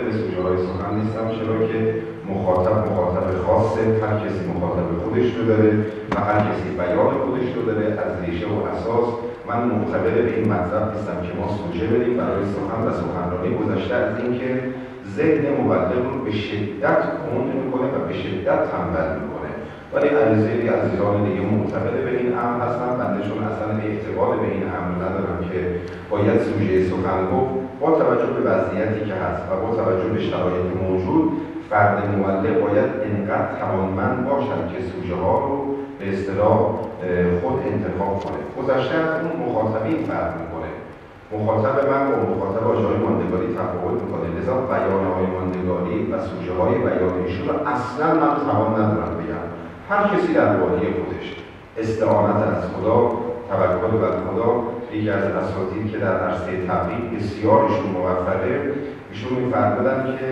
به سوژه‌های سخن نیستم، چرا که مخاطب خاصه، هر کسی مخاطب خودش رو داره و هر کسی بیان خودش رو داره از ریشه و اساس. من معتبر به این مطلب نیستم که ما سوژه بریم برای سخن و سخنرانی، گذشته از اینکه ذهن مبلغ رو به شدت کند میکنه و به شدت تنبل میکنه. ولی علیزیدی عزیزان دیگه معتبر به این امر هستن. بنده چون اصلا اعتقاد به این امر ندارم که باید سوژه سخن گفت، با توجه به وضعیتی که هست و با توجه به شرایط موجود، فرد مبلغ باید انقدر توانمند باشد که سوژه ها رو به اصطلاح خود انتخاب کنه. گذشته از اون مخاطبین فرق میکنه. مخاطب من با مخاطب آژهای ماندگاری تفاوت میکنه، لذا بیانهای ماندگاری و سوژه های بیان ایشون رو اصلا من توان ندارم بگم. هر کسی در وادی خودش استعانت از خدا، توکل بر خدا. یکی از اساتید که در عرصه تبلیغ بسیارشون موفقه، ایشون می‌فرمودن که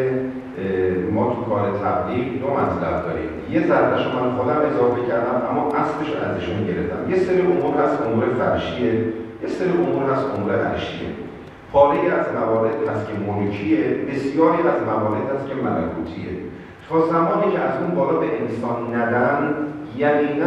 ما تو کار تبلیغ دو مطلب داریم. یه ضربه‌شو من خودم اضافه کردم اما اصلش رو ازشون گرفتم. یه سری امور هست امور فرشیه، یه سری امور هست امور عرشیه. پاره‌ای از موارد هست که ملکیه، بسیاری از موارد هست که ملکوتیه. تا زمانی که از اون بالا به انسان ندن، یقینا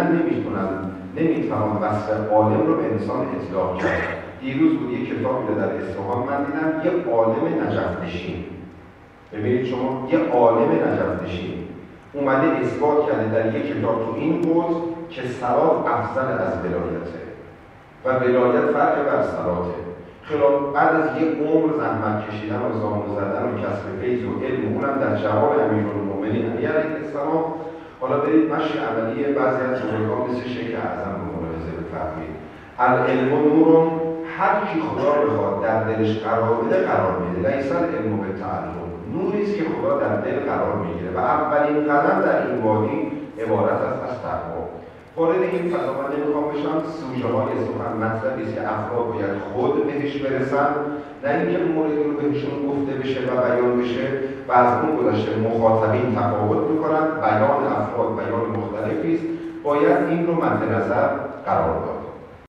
نمیتوان وصف عالم رو به انسان اطلاق کرد. دیروز بود یک کتابی رو در اصفهان من دیدم، یه عالم نجف نشین. ببینید شما، یه عالم نجف نشین اومده اثبات کرده در یک کتاب تو این بود که صلات افضل از ولایته و ولایت فرق بر صلاته. خلاف بعد از یک عمر زحمت کشیدن و زامن زدن و کسب فیض و علم، اونم در جواب امیرالمومنین علی علیه السلام، حالا برید مشی عملی بعضی از بزرگان مثل شیخ اعظم رو ملاحظه بفرمایید. العلم نورون، هر کی خدا بخواد در دلش قرار بده قرار میده. لیس العلم بالتعلم، نوری است که خدا در دل قرار میگیره و اولین قدم در این وادی عبارت است از تقوا. وارد این فضا من نمیخوام بشم. سوژه های سخن مطلبی است که افراد باید خود بهش برسن، نه اینکه موردی رو بهشون گفته بشه و بیان بشه و از اون گذشته مخاطبین تفاوت میکنن. بیان افراد بیان مختلفی است، باید این رو مد نظر قرار داد.